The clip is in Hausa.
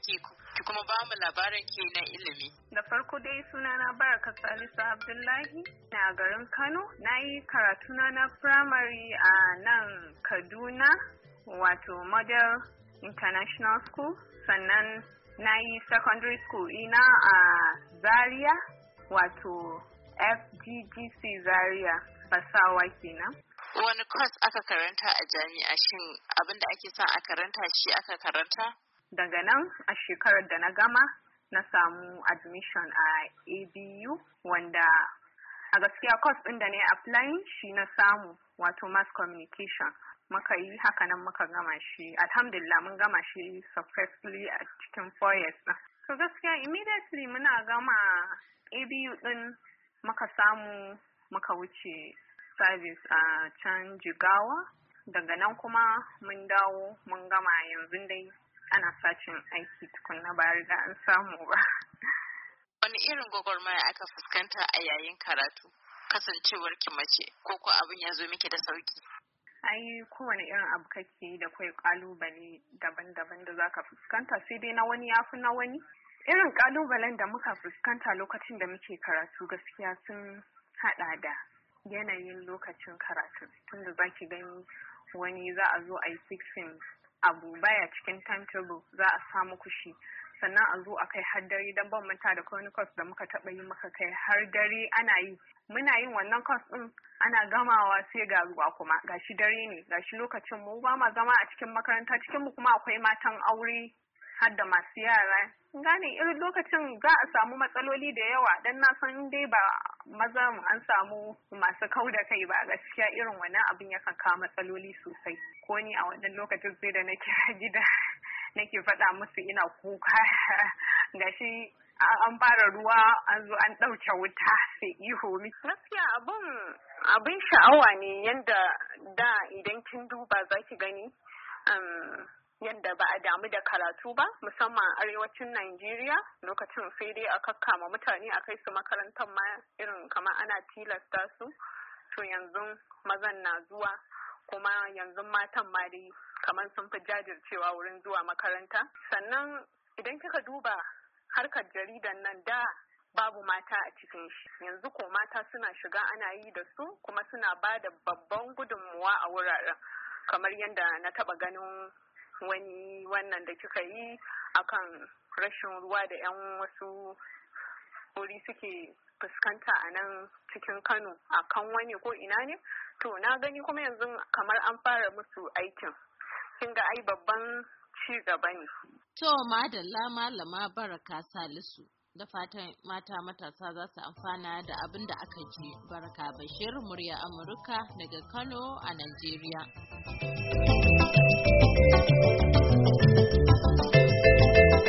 ki kuma ba mu labarin ki na ilimi. Da farko dai sunana Baraka Salisu Abdullahi na garin Kano. Na yi karatuna na primary a nan Kaduna wato Model International School. Sannan na yi secondary school ina a Zaria wato FGGC Zaria Fasawa kenan. Wani course aka karanta a jami'a, shin abinda ake son a karanta shi aka karanta? Daga nan a shekarar da na gama na samu admission a ABU wanda a gaskiya course ɗin da na yi applying shi na samu wato mass communication. Muka yi haka nan muka gama shi. Alhamdulillah mun gama shi successfully a cikin 4 years ɗin. So gaskiya immediately muna gama ABU ɗin muka samu muka wuce service a can Jigawa. Daga nan kuma mun dawo mun gama yanzu dai ana sacin aiki tukunna ba riga an samu ba. Wani irin gwagwarmaya aka fuskanta a yayin karatu kasancewar ki mace ko abin ya zo miki da sauki? Ai kowane irin abu kake da kai kalubale daban-daban da zaka fuskanta sai dai na wani yafi na wani. Irin kalubalen da muka fuskanta lokacin da muke karatu gaskiya sun hada da yanayin lokacin karatu tunda zaki gani wani za a zo a yi fixing abu baya cikin timetable za a samu kushi sannan a zo a kai har dare don ban manta da wani course da muka taɓa yi muka kai har dare ana yi muna yin wannan course ɗin ana gamawa sai ga ruwa kuma gashi dare ne gashi lokacin mu ba ma zama a cikin makaranta cikin mu kuma akwai matan aure har da masu yara gane irin lokacin za a samu matsaloli da yawa dan na san dai ba maza an samu masu kau da kai ba gaskiya irin wannan abin yakan kawo matsaloli sosai ko ni a wannan lokacin sai da nake gida nake faɗa musu ina kuka gashi an fara ruwa an zo an ɗauke wuta sai iho gaskiya abin sha'awa ne yanda da idan kin duba zaki gani yadda ba a damu da karatu ba musamman arewacin Najeriya lokacin sai dai a kakkama mutane a kai su makarantar ma irin kamar ana tilasta su to yanzu mazan na zuwa kuma yanzu matan ma dai kamar sun fi jajircewa wurin zuwa makaranta sannan idan kika duba harkar jaridan nan da babu mata a cikin shi yanzu ko mata suna shiga ana yi da su kuma suna ba da babban gudunmuwa a wuraren kamar yadda na taba ganin wani wannan da kika yi akan rashin ruwa da 'yan wasu wuri suke fuskanta a nan cikin Kano akan wani ko ina ne to na gani kuma yanzu kamar an fara musu aikin kin ga ai babban ci gaba ne. To madalla malama Baraka Salisu da fatan mata matasa za su amfana da abin da aka ji. Baraka Bashir, murya Amurka daga Kano a Najeriya.